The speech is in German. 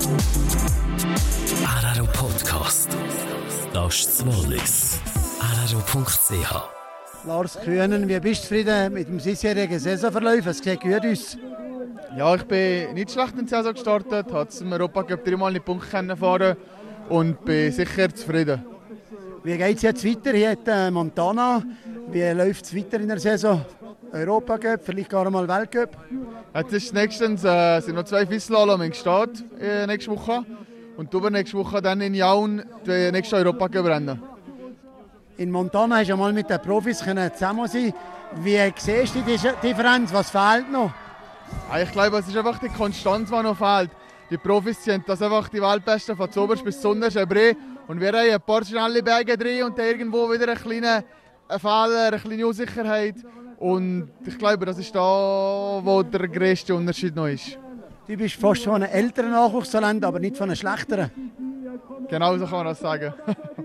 Araro Podcast. Das ist das Wallis. Araro.ch. Lars Kühnen, wie bist du zufrieden mit dem diesjährigen Saisonverlauf? Es sieht gut aus. Ja, ich bin nicht schlecht in die Saison gestartet, habe im Europacup 3-mal die Punkte kennengelernt und bin sicher zufrieden. Wie geht es jetzt weiter? Hier hat Montana. Wie läuft es weiter in der Saison? Europacup, vielleicht gar einmal Weltcup? Jetzt ist nächstens sind noch 2 Fisslalom in Gstaad nächste Woche und übernächste Woche dann in Jaun die nächste Europacup-Rennen. In Montana hast du mal mit den Profis zusammen sein. Wie siehst du die Differenz? Was fehlt noch? Ich glaube, es ist einfach die Konstanz, die noch fehlt. Die Profis sind das einfach die Weltbesten von zuoberst bis zu unterst und wir haben ein paar schnelle Berge drin und dann irgendwo wieder ein kleiner Fehler, eine kleine Unsicherheit. Und ich glaube, das ist da, wo der grösste Unterschied noch ist. Du bist fast von einem älteren Nachwuchstalent, aber nicht von einem schlechteren. Genau so kann man das sagen.